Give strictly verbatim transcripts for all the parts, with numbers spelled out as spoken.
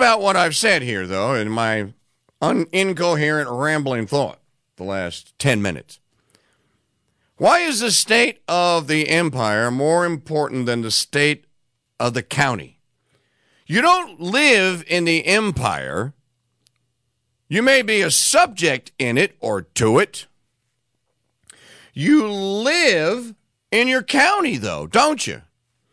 about what I've said here, though, in my un- incoherent, rambling thought the last ten minutes. Why is the state of the empire more important than the state of the county? You don't live in the empire. You may be a subject in it or to it. You live in your county, though, don't you?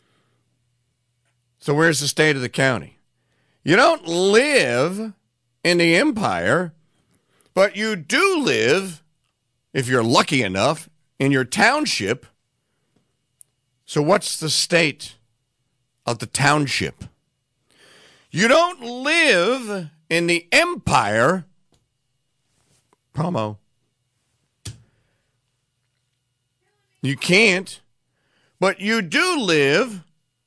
So where's the state of the county? You don't live in the empire, but you do live, if you're lucky enough, in your township. So what's the state of the township? You don't live in the empire. Promo. You can't, but you do live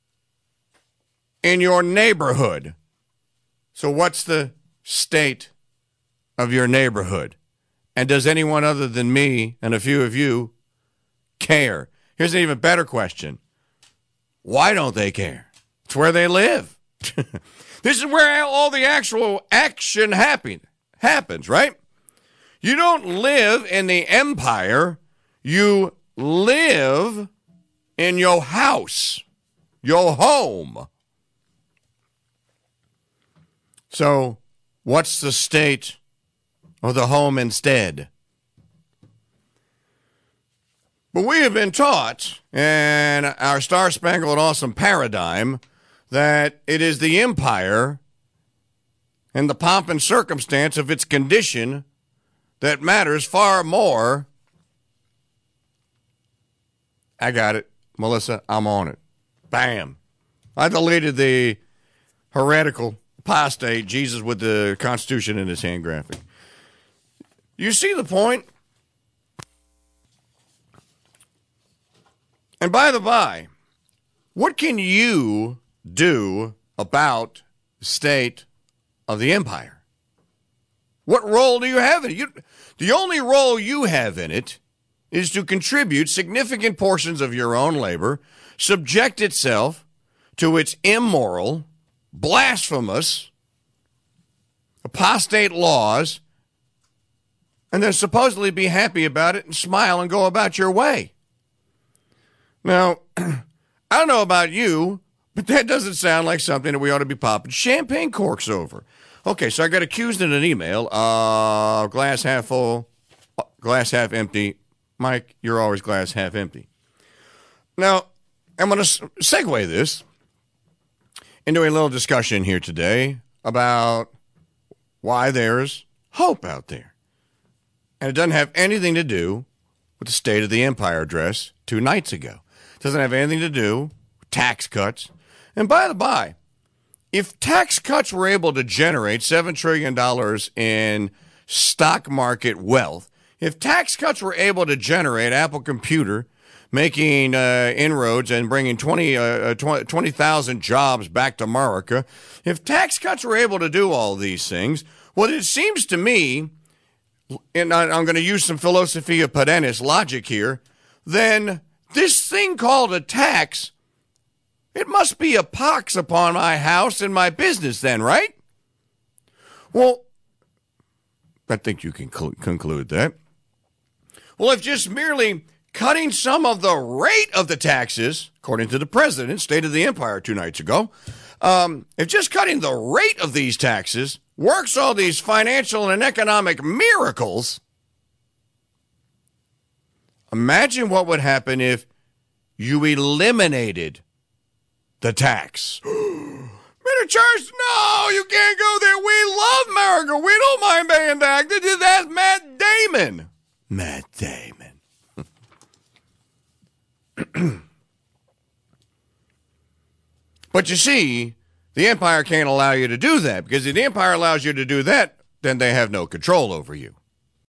in your neighborhood. So what's the state of your neighborhood? And does anyone other than me and a few of you care? Here's an even better question. Why don't they care? It's where they live. This is where all the actual action happen, happens, right? You don't live in the empire. You live in your house, your home. So what's the state of the home instead? But we have been taught in our Star-Spangled Awesome paradigm that it is the empire and the pomp and circumstance of its condition that matters far more. I got it. Melissa, I'm on it. Bam. I deleted the heretical apostate Jesus with the Constitution in his hand graphic. You see the point? And by the by, what can you do about the state of the empire? What role do you have in it? You, the only role you have in it is to contribute significant portions of your own labor, subject itself to its immoral, blasphemous, apostate laws, and then supposedly be happy about it and smile and go about your way. Now, I don't know about you, but that doesn't sound like something that we ought to be popping champagne corks over. Okay, so I got accused in an email, uh, glass half full, glass half empty. Mike, you're always glass half empty. Now, I'm going to segue this into a little discussion here today about why there's hope out there. And it doesn't have anything to do with the State of the Empire address two nights ago. It doesn't have anything to do with tax cuts. And by the by, if tax cuts were able to generate seven trillion dollars in stock market wealth, if tax cuts were able to generate Apple Computer making uh, inroads and bringing twenty, uh, twenty thousand jobs back to America, if tax cuts were able to do all these things, well, it seems to me, and I'm going to use some Philosophia Perennis logic here, then this thing called a tax, it must be a pox upon my house and my business then, right? Well, I think you can cl- conclude that. Well, if just merely cutting some of the rate of the taxes, according to the president, State of the Empire two nights ago, um, if just cutting the rate of these taxes works all these financial and economic miracles, imagine what would happen if you eliminated the tax. Mister Church, no, you can't go there. We love America. We don't mind paying taxes. That's Matt Damon. Matt Damon. But you see, the empire can't allow you to do that, because if the empire allows you to do that, then they have no control over you.